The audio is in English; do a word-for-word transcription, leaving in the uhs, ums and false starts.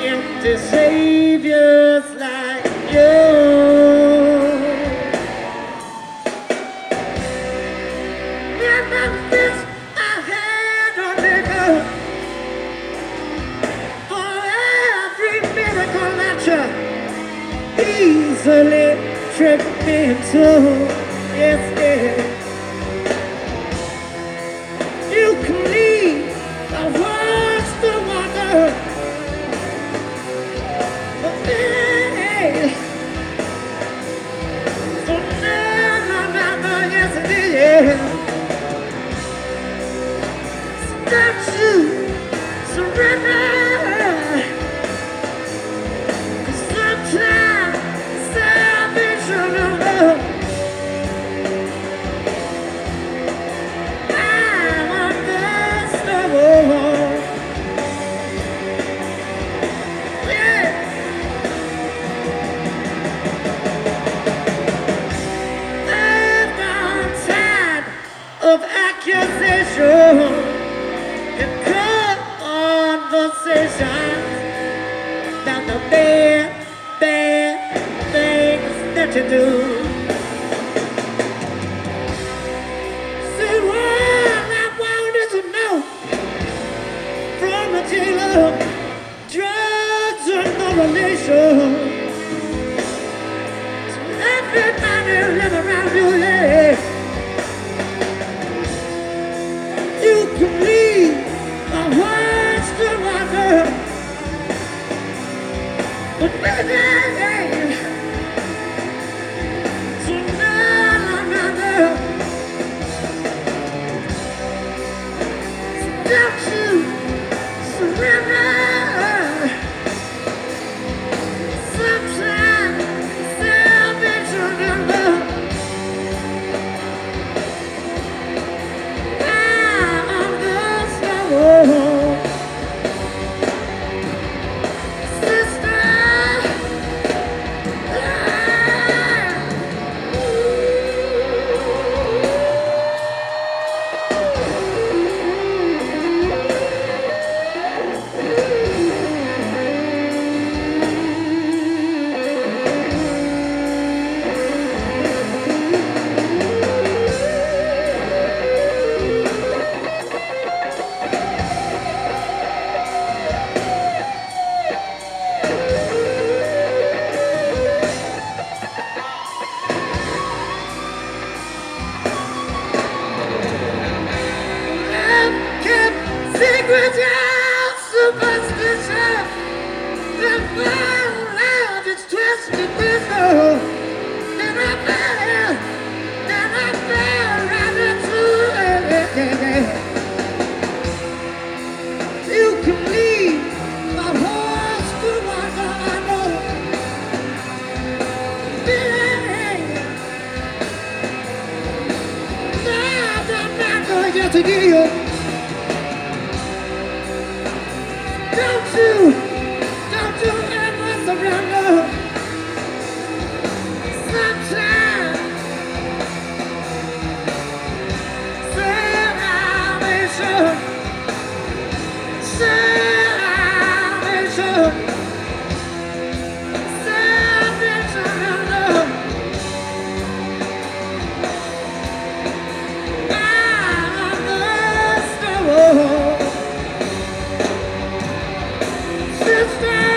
empty saviors like you. Never wish I had a nigga for every miracle that you easily tricked me into. Yes, yeah. You can leave the words to wonder, but hey, so now, now, now, now, yes it is, yeah. Don't you surrender, 'cause sometimes salvation of love. Of accusation and conversations about the bad, bad things that you do. See, what I wanted to know from a jailer, drugs and no relation. So everybody live around you, yeah. You can leave my words to wander, but baby, so now, now, now, so don't you surrender. Sometimes salvation and love. Secret superstition, that my love is twisted with her. Then I fell, then I fell right into it. You can leave my horse to wander, I know. Now, now, now, now, yes, it is. Don't you, don't you ever surrender. Sometimes salvation, salvation, salvation of love. I'm lost, oh. Sister.